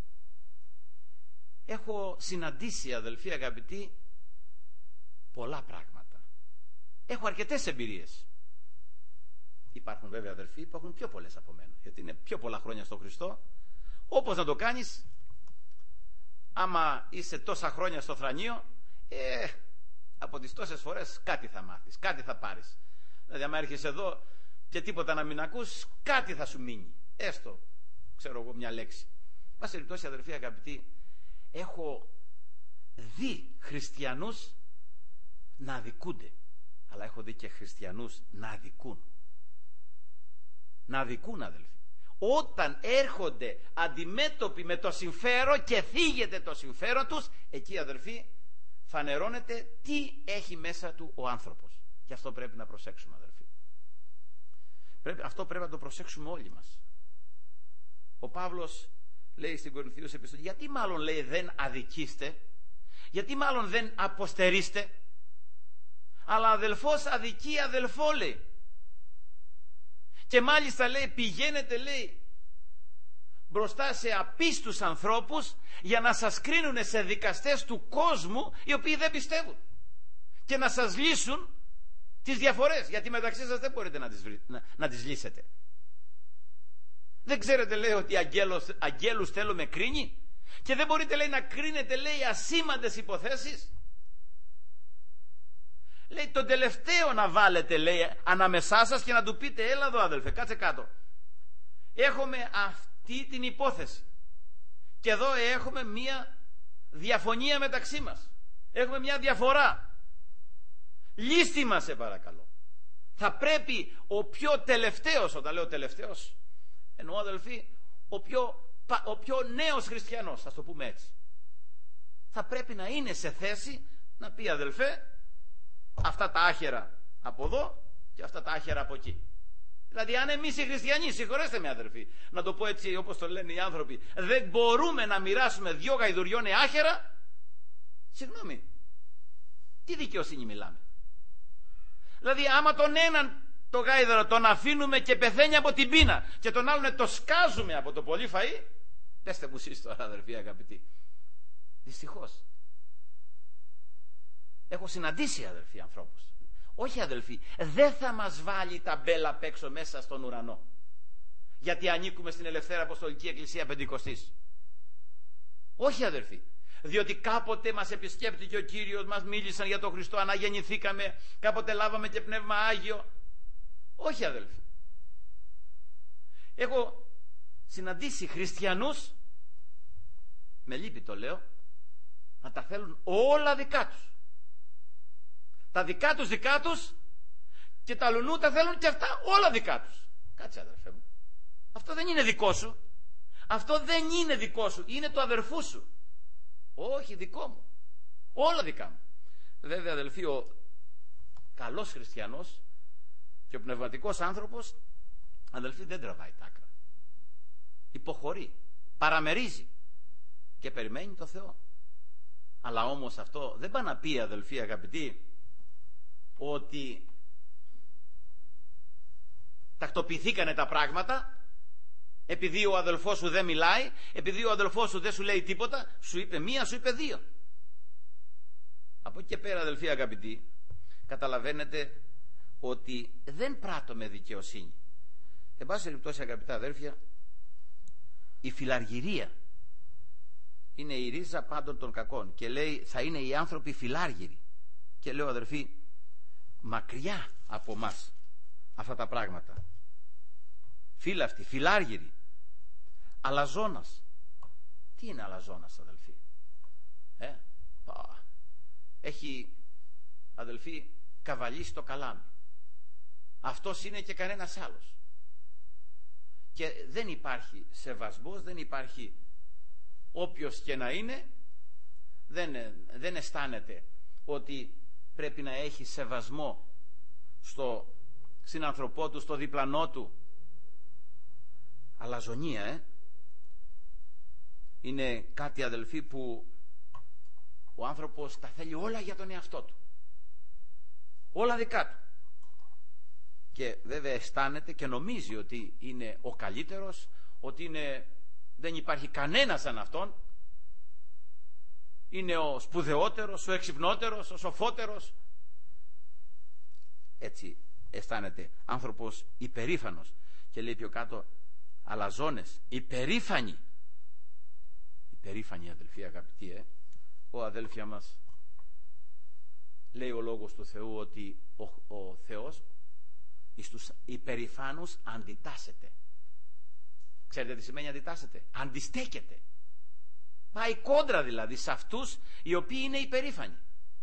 Έχω συναντήσει, αδελφοί αγαπητοί, πολλά πράγματα. Έχω αρκετές εμπειρίες. Υπάρχουν βέβαια αδελφοί που έχουν πιο πολλές από μένα, γιατί είναι πιο πολλά χρόνια στον Χριστό. Όπως να το κάνεις, άμα είσαι τόσα χρόνια στο θρανείο, ε, από τις τόσες φορές κάτι θα μάθεις, κάτι θα πάρεις. Δηλαδή άμα έρχεσαι εδώ και τίποτα να μην ακούς, κάτι θα σου μείνει. Έστω, ξέρω εγώ, μια λέξη. Μας περιπτώσει, αδελφοί αγαπητοί, έχω δει χριστιανούς να αδικούνται, αλλά έχω δει και χριστιανούς να αδικούν. Να αδικούν, αδελφοί. Όταν έρχονται αντιμέτωποι με το συμφέρον και θίγεται το συμφέρον τους, εκεί, αδελφοί, φανερώνεται τι έχει μέσα του ο άνθρωπος. Και αυτό πρέπει να προσέξουμε, αδελφοί. Πρέπει, αυτό πρέπει να το προσέξουμε όλοι μας. Ο Παύλος λέει στην Κορινθίους επιστολή, γιατί μάλλον, λέει, δεν αδικήστε, γιατί μάλλον δεν αποστερείστε, αλλά αδελφός αδικεί αδελφό, λέει. Και μάλιστα, λέει, πηγαίνετε, λέει, μπροστά σε απίστους ανθρώπους για να σας κρίνουν σε δικαστές του κόσμου οι οποίοι δεν πιστεύουν και να σας λύσουν τις διαφορές, γιατί μεταξύ σας δεν μπορείτε να τις, βρει, να, να τις λύσετε. Δεν ξέρετε, λέει, ότι αγγέλους, αγγέλους θέλουμε κρίνει και δεν μπορείτε, λέει, να κρίνετε, λέει, ασήμαντες υποθέσεις. Λέει, τον τελευταίο να βάλετε, λέει, ανάμεσά σας και να του πείτε, έλα εδώ, αδελφέ, κάτσε κάτω, έχουμε αυτή την υπόθεση και εδώ έχουμε μία διαφωνία μεταξύ μας. Έχουμε μια διαφορά. Λύστη μας, σε παρακαλώ. Θα πρέπει ο πιο τελευταίος, όταν λέω τελευταίος, εννοώ αδελφοί, ο πιο, ο πιο νέος χριστιανός, ας το πούμε έτσι, θα πρέπει να είναι σε θέση να πει, αδελφέ, αυτά τα άχερα από εδώ και αυτά τα άχερα από εκεί. Δηλαδή, αν εμείς οι χριστιανοί, συγχωρέστε με αδελφοί, να το πω έτσι όπως το λένε οι άνθρωποι, δεν μπορούμε να μοιράσουμε δυο γαϊδουριών άχερα, συγγνώμη, τι δικαιοσύνη μιλάμε? Δηλαδή, άμα τον έναν το γάιδαρο τον αφήνουμε και πεθαίνει από την πείνα και τον άλλον το σκάζουμε από το πολύ φαΐ, πέστε μου εσείς τώρα, αδελφοί αγαπητοί. Δυστυχώς έχω συναντήσει, αδελφοί, ανθρώπους. Όχι, αδελφοί, δεν θα μας βάλει τα μπέλα απ' έξω μέσα στον ουρανό, γιατί ανήκουμε στην Ελευθέρα Αποστολική Εκκλησία Πεντηκοστής. Όχι, αδελφοί, διότι κάποτε μας επισκέπτηκε ο Κύριος, μας μίλησαν για τον Χριστό, αναγεννηθήκαμε, κάποτε λάβαμε και Πνεύμα Άγιο. Όχι, αδελφοί. Έχω συναντήσει χριστιανούς, με λύπη το λέω, να τα θέλουν όλα δικά τους. Τα δικά τους δικά τους και τα λουνού τα θέλουν και αυτά όλα δικά τους. Κάτσε, αδερφέ μου. Αυτό δεν είναι δικό σου. Αυτό δεν είναι δικό σου. Είναι του αδερφού σου. Όχι, δικό μου. Όλα δικά μου. Βέβαια, αδελφοί, ο καλός χριστιανός και ο πνευματικός άνθρωπος, αδελφοί, δεν τραβάει τα άκρα. Υποχωρεί, παραμερίζει και περιμένει το Θεό. Αλλά όμως αυτό δεν πάει να πει, αδελφοί αγαπητοί, ότι τακτοποιηθήκανε τα πράγματα επειδή ο αδελφός σου δεν μιλάει, επειδή ο αδελφός σου δεν σου λέει τίποτα, σου είπε μία, σου είπε δύο. Από εκεί και πέρα, αδελφοί αγαπητοί, καταλαβαίνετε ότι δεν πράττω με δικαιοσύνη. Εν πάση περιπτώσει, αγαπητά αδέρφια, η φιλαργυρία είναι η ρίζα πάντων των κακών, και λέει θα είναι οι άνθρωποι φιλάργυροι. Και λέω, αδερφοί, μακριά από μας αυτά τα πράγματα. Φύλαυτοι, φιλάργυροι, αλαζόνας. Τι είναι αλαζόνας, αδελφοί? Ε, πα. Έχει, αδελφοί, καβαλήσει το καλάμι. Αυτός είναι και κανένας άλλος. Και δεν υπάρχει σεβασμός, δεν υπάρχει, όποιος και να είναι, δεν, δεν αισθάνεται ότι πρέπει να έχει σεβασμό στο συνανθρωπό του, στο διπλανό του. Αλαζονία, ε. Είναι κάτι, αδελφοί, που ο άνθρωπος τα θέλει όλα για τον εαυτό του. Όλα δικά του. Και βέβαια αισθάνεται και νομίζει ότι είναι ο καλύτερος, ότι είναι, δεν υπάρχει κανένας σαν αυτόν. Είναι ο σπουδαιότερος, ο εξυπνότερος, ο σοφότερος. Έτσι αισθάνεται άνθρωπος υπερήφανος. Και λέει πιο κάτω, αλαζόνες, υπερήφανοι. Υπερήφανοι, αδελφοί αγαπητοί, ε. Ο αδέλφια μας, λέει ο λόγος του Θεού, ότι ο, ο Θεός εις τους υπερηφάνους αντιτάσσεται. Ξέρετε τι σημαίνει αντιτάσσεται? Αντιστέκεται. Πάει κόντρα δηλαδή σε αυτούς οι οποίοι είναι υπερήφανοι.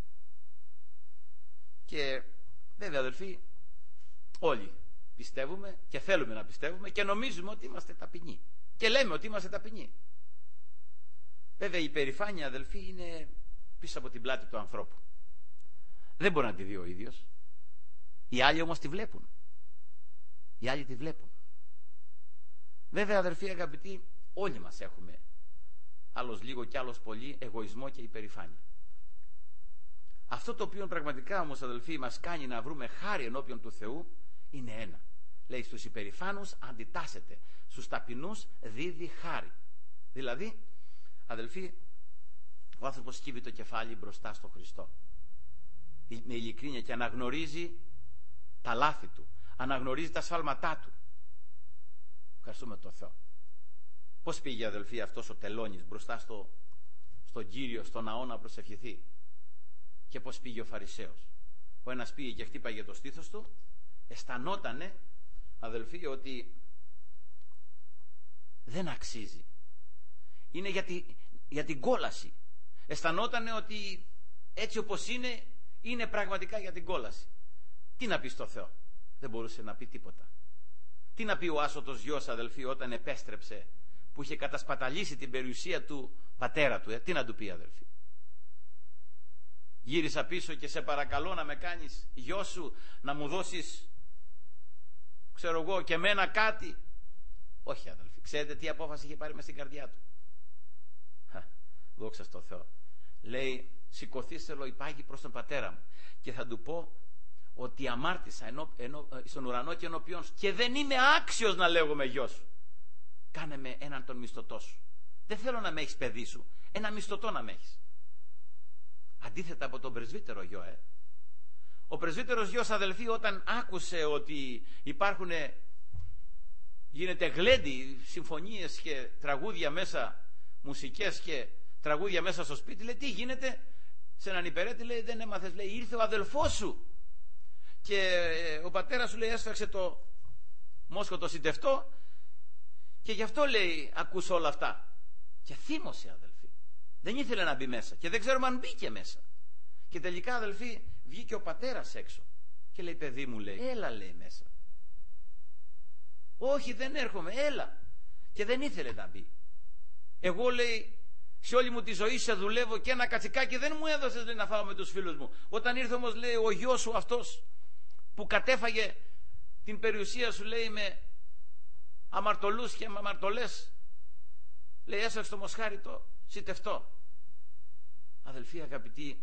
Και βέβαια, αδελφοί, όλοι πιστεύουμε και θέλουμε να πιστεύουμε και νομίζουμε ότι είμαστε ταπεινοί. Και λέμε ότι είμαστε ταπεινοί. Βέβαια η υπερηφάνεια, αδελφοί, είναι πίσω από την πλάτη του ανθρώπου. Δεν μπορεί να τη δει ο ίδιος. Οι άλλοι όμως τη βλέπουν. Οι άλλοι τη βλέπουν. Βέβαια, αδελφοί αγαπητοί, όλοι μας έχουμε, άλλος λίγο και άλλος πολύ, εγωισμό και υπερηφάνεια. Αυτό το οποίο πραγματικά όμως, αδελφοί, μας κάνει να βρούμε χάρη ενώπιον του Θεού είναι ένα. Λέει, στους υπερηφάνους αντιτάσσεται, στους ταπεινούς δίδει χάρη. Δηλαδή, αδελφοί, ο άνθρωπος σκύβει το κεφάλι μπροστά στο Χριστό με ειλικρίνεια και αναγνωρίζει τα λάθη του, αναγνωρίζει τα σφάλματά του. Ευχαριστούμε τον Θεό. Πώς πήγε, αδελφοί, αυτός ο τελώνης μπροστά στο, στον Κύριο, στον ναό να προσευχηθεί? Και πώς πήγε ο Φαρισαίος? Ο ένας πήγε και χτύπαγε το στήθος του, αισθανότανε, αδελφοί, ότι δεν αξίζει. Είναι για, τη, για την κόλαση. Αισθανότανε ότι έτσι όπως είναι, είναι πραγματικά για την κόλαση. Τι να πει στο Θεό? Δεν μπορούσε να πει τίποτα. Τι να πει ο άσωτος γιος, αδελφοί, όταν επέστρεψε, που είχε κατασπαταλήσει την περιουσία του πατέρα του? Ε? Τι να του πει, αδελφοί? Γύρισα πίσω και σε παρακαλώ να με κάνεις γιο σου, να μου δώσεις, ξέρω εγώ, και εμένα κάτι? Όχι, αδελφοί. Ξέρετε τι απόφαση είχε πάρει μες στην καρδιά του? Χα, δόξα στο Θεό. Λέει, σηκωθήστε λοϊπάγι προς τον πατέρα μου και θα του πω ότι αμάρτησα ενώ, ενώ, στον ουρανό και ενώπιον σου και δεν είμαι άξιος να λέγομαι γιος σου. Κάνε με έναν τον μισθωτό σου. Δεν θέλω να με έχεις παιδί σου, ένα μισθωτό να με έχεις. Αντίθετα από τον πρεσβύτερο γιο, ε. Ο πρεσβύτερος γιος, αδελφοί, όταν άκουσε ότι υπάρχουν, γίνεται γλέντι, συμφωνίες και τραγούδια μέσα, μουσικές και τραγούδια μέσα στο σπίτι, λέει, τι γίνεται? Σε έναν υπερέτη, λέει, δεν έμαθες? Λέει, ήρθε ο αδελφός σου και ο πατέρας σου, λέει, έσφαξε το μόσχο το σιτευτό και γι' αυτό, λέει, ακούς όλα αυτά. Και θύμωσε, αδελφοί. Δεν ήθελε να μπει μέσα και δεν ξέρουμε αν μπήκε μέσα. Και τελικά, αδελφοί, βγήκε ο πατέρας έξω και λέει, παιδί μου, λέει, έλα, λέει, μέσα. Όχι, δεν έρχομαι, έλα. Και δεν ήθελε να μπει. Εγώ, λέει, σε όλη μου τη ζωή σε δουλεύω και ένα κατσικάκι δεν μου έδωσες, λέει, να φάω με τους φίλους μου. Όταν ήρθε όμως, λέει, ο γιος σου αυτός που κατέφαγε την περιουσία σου, λέει, με αμαρτωλούς και με αμαρτωλές, λέει, έσφαξε το μοσχάρι το σιτευτό. Αδελφοί αγαπητοί,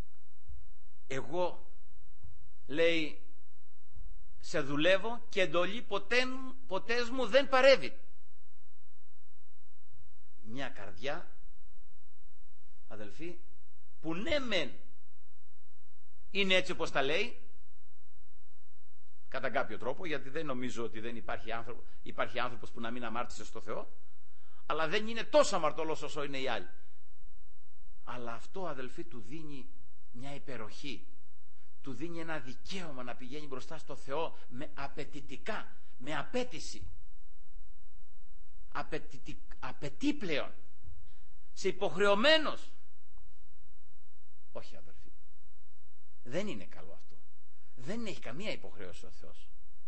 εγώ, λέει, σε δουλεύω και εντολή ποτέ, ποτέ μου δεν παρεύει. Μια καρδιά, αδελφοί, που ναι μεν είναι έτσι όπως τα λέει, κατά κάποιο τρόπο, γιατί δεν νομίζω ότι δεν υπάρχει, άνθρωπο, υπάρχει άνθρωπος που να μην αμάρτησε στο Θεό, αλλά δεν είναι τόσο αμαρτωλός όσο είναι οι άλλοι. Αλλά αυτό, αδελφοί, του δίνει μια υπεροχή, του δίνει ένα δικαίωμα να πηγαίνει μπροστά στο Θεό με απαιτητικά, με απέτηση. Απαιτητικ, απαιτεί πλέον, σε υποχρεωμένος. Όχι, αδελφοί, δεν είναι καλό αυτό. Δεν έχει καμία υποχρέωση ο Θεός.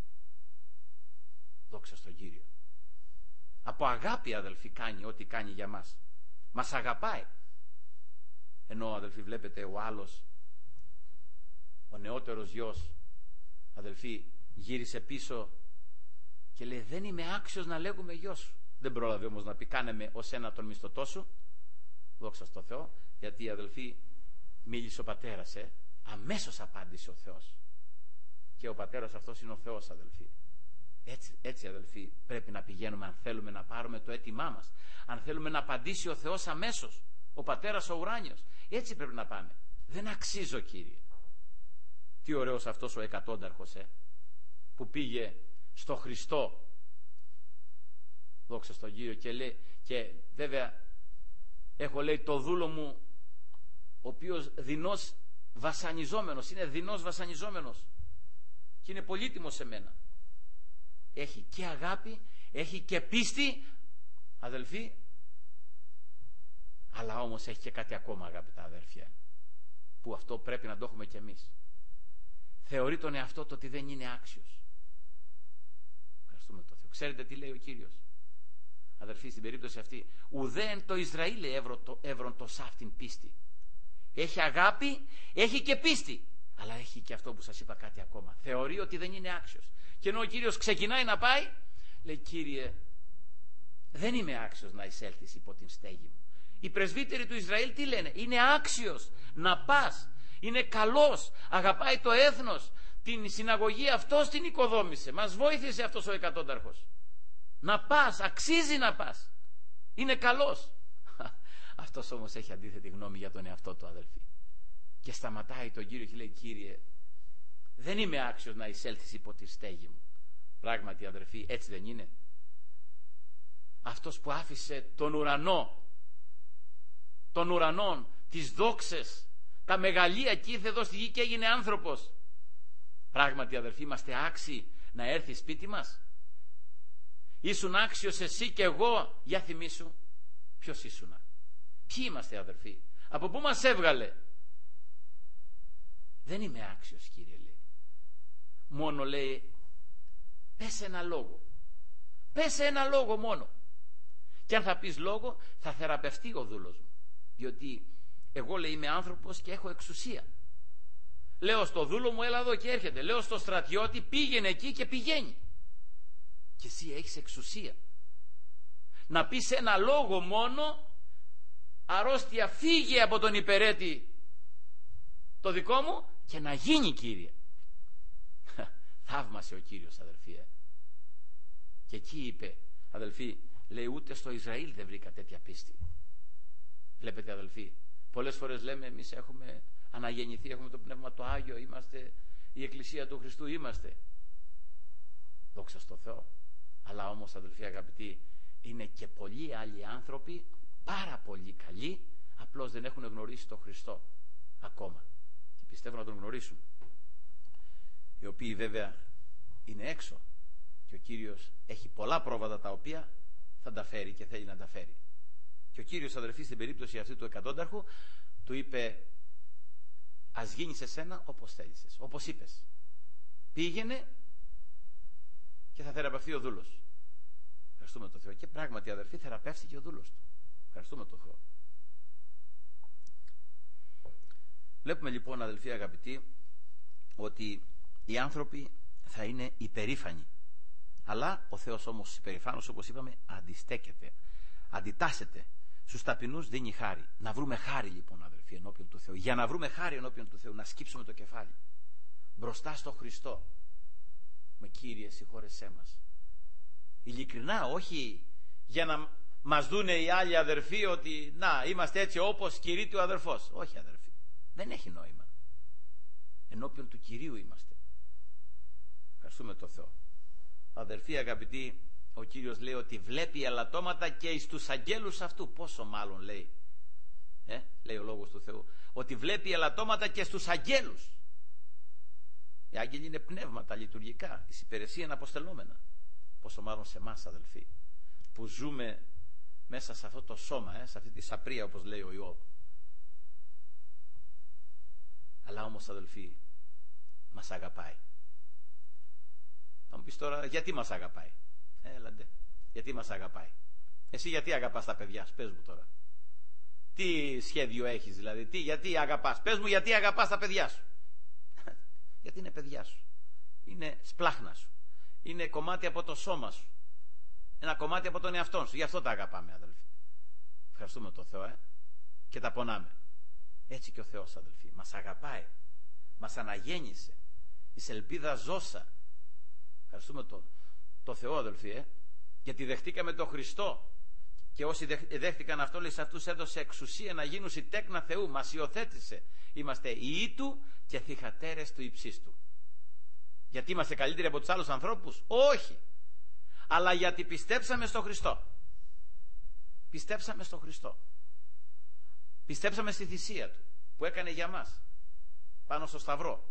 Δόξα στον Κύριο. Από αγάπη, αδελφοί, κάνει ό,τι κάνει για μας. Μας αγαπάει. Ενώ, αδελφοί, βλέπετε ο άλλος, ο νεότερος γιος, αδελφοί, γύρισε πίσω και λέει, δεν είμαι άξιος να λέγουμε γιος σου. Δεν πρόλαβε όμως να πει, κάνε με ως ένα τον μισθωτό σου. Δόξα στο Θεό, γιατί, αδελφοί, μίλησε ο πατέρας, ε. αμέσως απάντησε ο Θεός. Και ο πατέρας αυτός είναι ο Θεός, αδελφοί. Έτσι, έτσι, αδελφοί, πρέπει να πηγαίνουμε αν θέλουμε να πάρουμε το αίτημά μας. Αν θέλουμε να απαντήσει ο Θεός αμέσως, ο πατέρας ο ουράνιος. Έτσι πρέπει να πάμε. Δεν αξίζω, Κύριε. Τι ωραίος αυτός ο εκατόνταρχος, ε, που πήγε στο Χριστό, δόξα στον Κύριο, και λέει, και βέβαια έχω, λέει, το δούλο μου, ο οποίος δεινός βασανιζόμενος, είναι δεινός βασανιζόμενος και είναι πολύτιμος σε μένα. Έχει και αγάπη, έχει και πίστη, αδελφοί, αλλά όμως έχει και κάτι ακόμα, αγαπητά αδέρφια, που αυτό πρέπει να το έχουμε κι εμείς. Θεωρεί τον εαυτό του ότι δεν είναι άξιος. Ευχαριστούμε τον Θεό. Ξέρετε τι λέει ο Κύριος, αδερφοί, στην περίπτωση αυτή? Ουδέν το Ισραήλ εύρον το σάφτην πίστη. Έχει αγάπη, έχει και πίστη, αλλά έχει και αυτό που σας είπα, κάτι ακόμα. Θεωρεί ότι δεν είναι άξιος. Και ενώ ο Κύριος ξεκινάει να πάει, λέει, Κύριε, δεν είμαι άξιος να εισέλθεις υπό την στέγη μου. Οι πρεσβύτεροι του Ισραήλ τι λένε? Είναι άξιος να πας, είναι καλός, αγαπάει το έθνος, την συναγωγή αυτός την οικοδόμησε, μας βοήθησε αυτός ο εκατόνταρχος. Να πας, αξίζει να πας, είναι καλός. Αυτός όμως έχει αντίθετη γνώμη για τον εαυτό του, αδελφοί. Και σταματάει τον Κύριο και λέει, Κύριε, δεν είμαι άξιος να εισέλθεις υπό τη στέγη μου. Πράγματι, αδελφοί, έτσι δεν είναι? Αυτός που άφησε τον ουρανό, των ουρανών, τις δόξες, τα μεγαλεία, και ήρθε εδώ στη γη και έγινε άνθρωπος. Πράγματι, αδελφοί, είμαστε άξιοι να έρθει σπίτι μας? Ήσουν άξιος εσύ και εγώ? Για θυμήσου, ποιος ήσουνα? Ποιοι είμαστε, αδελφοί? Από πού μας έβγαλε? Δεν είμαι άξιος, Κύριε, λέει. Μόνο, λέει, πες ένα λόγο. Πες ένα λόγο μόνο. Και αν θα πεις λόγο, θα θεραπευτεί ο δούλος μου. Διότι εγώ, λέει, είμαι άνθρωπος και έχω εξουσία. Λέω στο δούλο μου, έλα εδώ, και έρχεται. Λέω στο στρατιώτη, πήγαινε εκεί, και πηγαίνει. Και εσύ έχεις εξουσία. Να πεις ένα λόγο μόνο, αρρώστια φύγε από τον υπερέτη το δικό μου, και να γίνει, Κύριε. Θαύμασε ο Κύριος, αδελφοί. Ε. Και εκεί είπε, αδελφοί, λέει, ούτε στο Ισραήλ δεν βρήκα τέτοια πίστη. Βλέπετε, αδελφοί, πολλές φορές λέμε, εμείς έχουμε αναγεννηθεί, έχουμε το Πνεύμα το Άγιο, είμαστε η Εκκλησία του Χριστού, είμαστε. Δόξα στο Θεό. Αλλά όμως, αδελφοί αγαπητοί, είναι και πολλοί άλλοι άνθρωποι, πάρα πολύ καλοί, απλώς δεν έχουν γνωρίσει τον Χριστό ακόμα και πιστεύουν να τον γνωρίσουν, οι οποίοι βέβαια είναι έξω, και ο Κύριος έχει πολλά πρόβατα τα οποία θα τα φέρει και θέλει να τα φέρει. Και ο Κύριος, αδελφοί, στην περίπτωση αυτή του εκατόνταρχου, του είπε, ας γίνει σε σένα όπως θέλησες, όπως είπες. Πήγαινε και θα θεραπευτεί ο δούλος. Ευχαριστούμε τον Θεό. Και πράγματι, αδελφοί, θεραπεύτηκε ο δούλος του. Ευχαριστούμε τον Θεό. Βλέπουμε λοιπόν, αδελφοί αγαπητοί, ότι οι άνθρωποι θα είναι υπερήφανοι. Αλλά ο Θεός όμως υπερηφάνος, όπως είπαμε, αντιστέκεται, αντιτάσσεται. Στους ταπεινούς δίνει χάρη. Να βρούμε χάρη λοιπόν, αδελφοί, ενώπιον του Θεού. Για να βρούμε χάρη ενώπιον του Θεού, να σκύψουμε το κεφάλι μπροστά στο Χριστό. Με Κύριε, συγχώρεσέ μας. Ειλικρινά, όχι για να μας δούνε οι άλλοι αδερφοί ότι να είμαστε έτσι όπως κηρύττει ο αδερφός. Όχι, αδερφοί, δεν έχει νόημα. Ενώπιον του Κυρίου είμαστε. Ευχαριστούμε τον Θεό. Αδερφοί αγαπητοί, ο Κύριος λέει ότι βλέπει ελαττώματα και εις τους αγγέλους αυτού. Πόσο μάλλον, λέει, ε, λέει ο λόγος του Θεού, ότι βλέπει ελαττώματα και στους αγγέλους. Οι άγγελοι είναι πνεύματα λειτουργικά, εις υπηρεσία είναι αποστελόμενα. Πόσο μάλλον σε εμάς, αδελφοί, που ζούμε μέσα σε αυτό το σώμα, ε, σε αυτή τη σαπρία, όπως λέει ο Ιώβ. Αλλά όμως, αδελφοί, μας αγαπάει. Θα μου πεις τώρα, γιατί μας αγαπάει? Έλαντε, γιατί μας αγαπάει? Εσύ γιατί αγαπάς τα παιδιά σου? Πες μου τώρα. Τι σχέδιο έχεις δηλαδή? Τι, γιατί αγαπάς? Πες μου, γιατί αγαπάς τα παιδιά σου? Γιατί είναι παιδιά σου. Είναι σπλάχνα σου. Είναι κομμάτι από το σώμα σου. Ένα κομμάτι από τον εαυτό σου. Γι' αυτό τα αγαπάμε, αδελφοί. Ευχαριστούμε τον Θεό, ε? Και τα πονάμε. Έτσι και ο Θεός, αδελφοί, μας αγαπάει. Μας αναγέννησε. Εις ελπίδα ζώσα. Ευχαριστούμε τον το Θεό, αδελφοί, ε? Γιατί δεχτήκαμε τον Χριστό. Και όσοι δέχτηκαν αυτό, λέει, σε αυτούς έδωσε εξουσία να γίνουν οι τέκνα Θεού. Μας υιοθέτησε. Είμαστε ιοί του και θυγατέρες του υψίστου. Γιατί είμαστε καλύτεροι από τους άλλους ανθρώπους? Όχι. Αλλά γιατί πιστέψαμε στον Χριστό. Πιστέψαμε στον Χριστό. Πιστέψαμε στη θυσία του που έκανε για μας πάνω στο Σταυρό.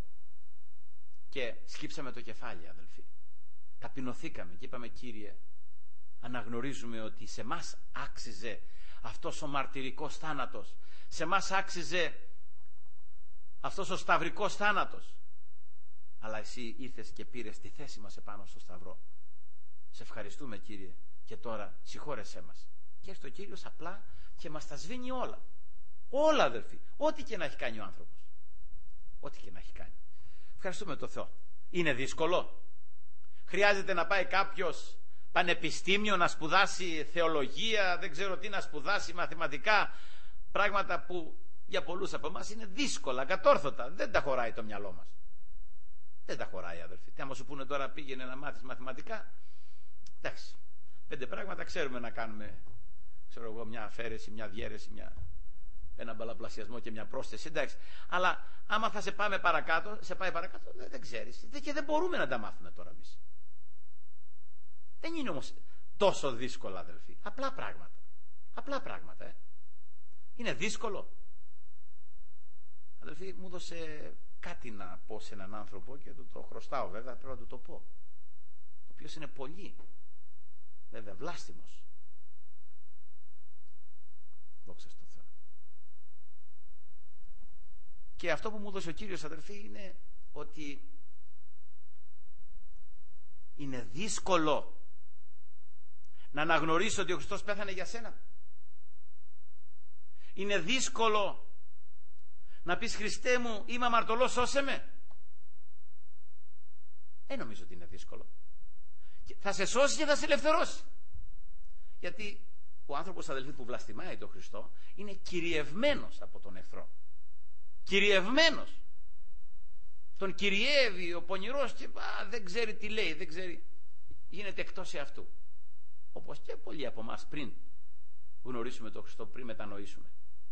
Και σκύψαμε το κεφάλι, αδελφοί. Ταπεινωθήκαμε και είπαμε, Κύριε, αναγνωρίζουμε ότι σε μας άξιζε αυτός ο μαρτυρικός θάνατος. Σε μας άξιζε αυτός ο σταυρικός θάνατος. Αλλά εσύ ήρθες και πήρες τη θέση μας επάνω στο Σταυρό. Σε ευχαριστούμε, Κύριε, και τώρα συγχώρεσέ μας. Και έρθει ο Κύριος απλά και μας τα σβήνει όλα. Όλα, αδελφοί. Ό,τι και να έχει κάνει ο άνθρωπος. Ό,τι και να έχει κάνει. Ευχαριστούμε τον Θεό. Είναι δύσκολο? Χρειάζεται να πάει κάποιος πανεπιστήμιο να σπουδάσει θεολογία, δεν ξέρω τι να σπουδάσει, μαθηματικά, πράγματα που για πολλούς από εμάς είναι δύσκολα, κατόρθωτα. Δεν τα χωράει το μυαλό μας. Δεν τα χωράει, αδελφοί. Τι άμα σου πούνε τώρα πήγαινε να μάθεις μαθηματικά, εντάξει, πέντε πράγματα ξέρουμε να κάνουμε, ξέρω εγώ, μια αφαίρεση, μια διαίρεση, μια... ένα μπαλαπλασιασμό και μια πρόσθεση, εντάξει. Αλλά άμα θα σε πάμε παρακάτω, σε πάει παρακάτω, δεν, δεν ξέρεις. Και δεν μπορούμε να τα μάθουμε τώρα εμείς. Δεν είναι όμως τόσο δύσκολα, αδελφοί. Απλά πράγματα. Απλά πράγματα, ε. Είναι δύσκολο? Αδελφοί, μου έδωσε κάτι να πω σε έναν άνθρωπο και του το χρωστάω, βέβαια, πρέπει να του το πω. Ο οποίος είναι πολύ, βέβαια, βλάστημος. Δόξα στο Θεό. Και αυτό που μου έδωσε ο Κύριος, αδερφοί, είναι ότι είναι δύσκολο να αναγνωρίσω ότι ο Χριστός πέθανε για σένα. Είναι δύσκολο να πεις, Χριστέ μου, είμαι αμαρτωλός, σώσε με. Δεν νομίζω ότι είναι δύσκολο. Θα σε σώσει και θα σε ελευθερώσει. Γιατί ο άνθρωπος, αδελφοί, που βλαστημάει τον Χριστό είναι κυριευμένος από τον εχθρό. Κυριευμένος. Τον κυριεύει ο πονηρός και α, δεν ξέρει τι λέει, δεν ξέρει. Γίνεται εκτός εαυτού. Όπως και πολλοί από εμάς πριν γνωρίσουμε τον Χριστό, πριν μετανοήσουμε.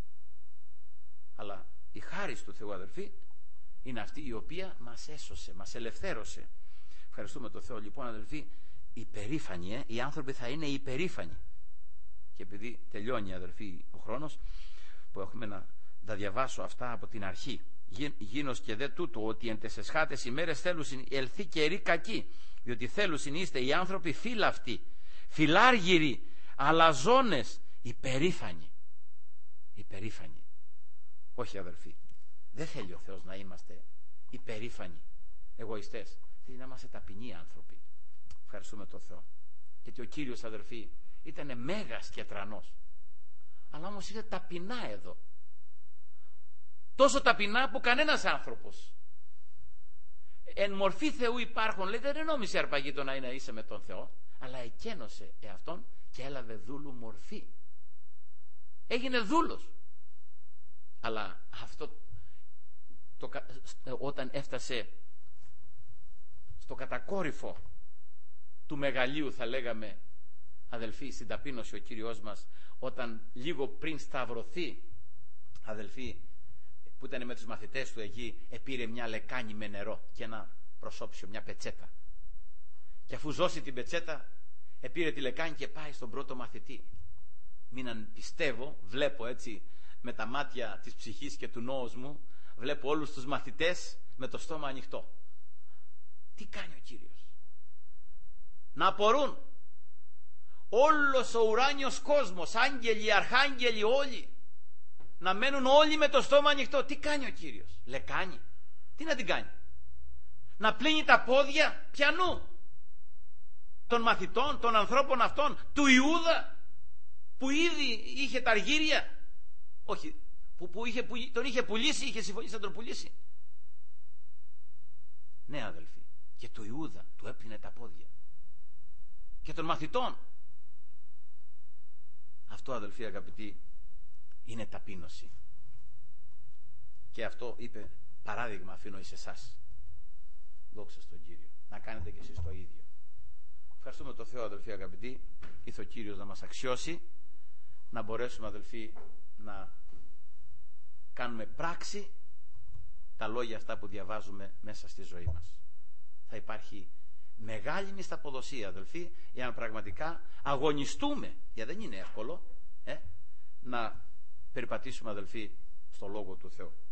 Αλλά η χάρις του Θεού, αδελφοί, είναι αυτή η οποία μας έσωσε, μας ελευθέρωσε. Ευχαριστούμε τον Θεό. Λοιπόν, αδελφοί, υπερήφανοι, ε, οι άνθρωποι θα είναι υπερήφανοι. Και επειδή τελειώνει, αδελφοί, ο χρόνος που έχουμε να τα διαβάσω αυτά από την αρχή. Γίνος και δε τούτο ότι εν τες εσχάτες ημέρες θέλουσιν ελθεί καιροί κακοί, διότι θέλουσιν είστε οι άνθρωποι φύλαυτοι, φιλάργυροι, αλαζόνες, υπερήφανοι. Υπερήφανοι. Όχι, αδελφοί, δεν θέλει ο Θεός να είμαστε υπερήφανοι, εγωιστές. Θέλει να είμαστε ταπεινοί άνθρωποι. Ευχαριστούμε τον Θεό. Γιατί ο Κύριος, αδελφοί, ήταν μέγας και τρανός, αλλά όμως είναι ταπεινά εδώ. Τόσο ταπεινά που κανένας άνθρωπος εν μορφή Θεού υπάρχουν, λέει, δεν νόμισε αρπαγή το να είναι είσαι με τον Θεό, αλλά εκένωσε εαυτόν και έλαβε δούλου μορφή. Έγινε δούλος. Αλλά αυτό το, όταν έφτασε στο κατακόρυφο του μεγαλείου, θα λέγαμε, αδελφοί, στην ταπείνωση ο Κύριος μας, όταν λίγο πριν σταυρωθεί, αδελφοί, που ήταν με τους μαθητές του εκεί, επήρε μια λεκάνη με νερό και ένα προσώψιο, μια πετσέτα. Και αφού ζώσει την πετσέτα, επήρε τη λεκάνη και πάει στον πρώτο μαθητή. Μην αν πιστεύω, βλέπω έτσι με τα μάτια της ψυχής και του νόους μου, βλέπω όλους τους μαθητές με το στόμα ανοιχτό. Τι κάνει ο Κύριος? Να απορούν. Όλος ο ουράνιος κόσμος, άγγελοι, αρχάγγελοι, όλοι, να μένουν όλοι με το στόμα ανοιχτό. Τι κάνει ο Κύριος? Λεκάνη. Τι να την κάνει? Να πλύνει τα πόδια πιανού? Των μαθητών, των ανθρώπων αυτών, του Ιούδα, που ήδη είχε τα αργύρια, όχι, που, που είχε, τον είχε πουλήσει, είχε συμφωνήσει να τον πουλήσει. Ναι, αδελφοί, και του Ιούδα του έπλυνε τα πόδια και των μαθητών. Αυτό, αδελφοί αγαπητοί, είναι ταπείνωση. Και αυτό είπε, παράδειγμα αφήνω εις εσάς. Δόξα στον Κύριο. Να κάνετε και εσείς το ίδιο. Ευχαριστούμε τον Θεό, αδελφοί αγαπητοί. Ήρθε ο Κύριος να μας αξιώσει, να μπορέσουμε, αδελφοί, να κάνουμε πράξη τα λόγια αυτά που διαβάζουμε μέσα στη ζωή μας. Θα υπάρχει μεγάλη μισθαποδοσία, αδελφοί, εάν πραγματικά αγωνιστούμε, γιατί δεν είναι εύκολο, ε, να περιπατήσουμε, αδελφοί, στο Λόγο του Θεού.